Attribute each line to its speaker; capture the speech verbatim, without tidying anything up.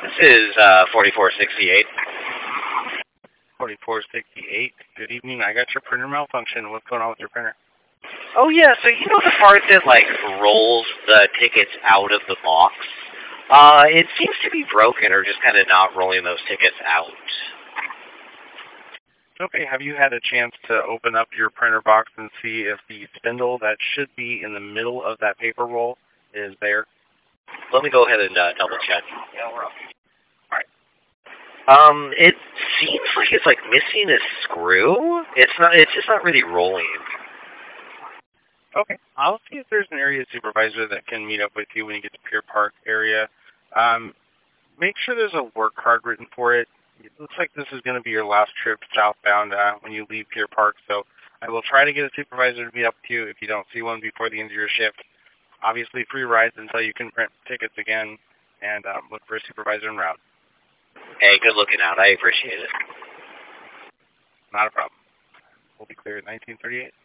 Speaker 1: This is uh, forty-four sixty-eight.
Speaker 2: forty-four sixty-eight. Good evening. I got your printer malfunction. What's going on with your printer?
Speaker 1: Oh yeah, so you know the part that like rolls the tickets out of the box? Uh, it seems to be broken or just kind of not rolling those tickets out.
Speaker 2: Okay, have you had a chance to open up your printer box and see if the spindle that should be in the middle of that paper roll is there?
Speaker 1: Let me go ahead and uh, double check.
Speaker 2: Yeah, we're up. All right.
Speaker 1: Um, it seems like it's like missing a screw. It's not. It's just not really rolling.
Speaker 2: Okay, I'll see if there's an area supervisor that can meet up with you when you get to Pier Park area. Um, make sure there's a work card written for it. It looks like this is going to be your last trip southbound uh, when you leave Pier Park, so I will try to get a supervisor to meet up with you if you don't see one before the end of your shift. Obviously, free rides until you can print tickets again, and um, look for a supervisor en route.
Speaker 1: Hey, good looking out. I appreciate it.
Speaker 2: Not a problem. We'll be clear at nineteen thirty-eight.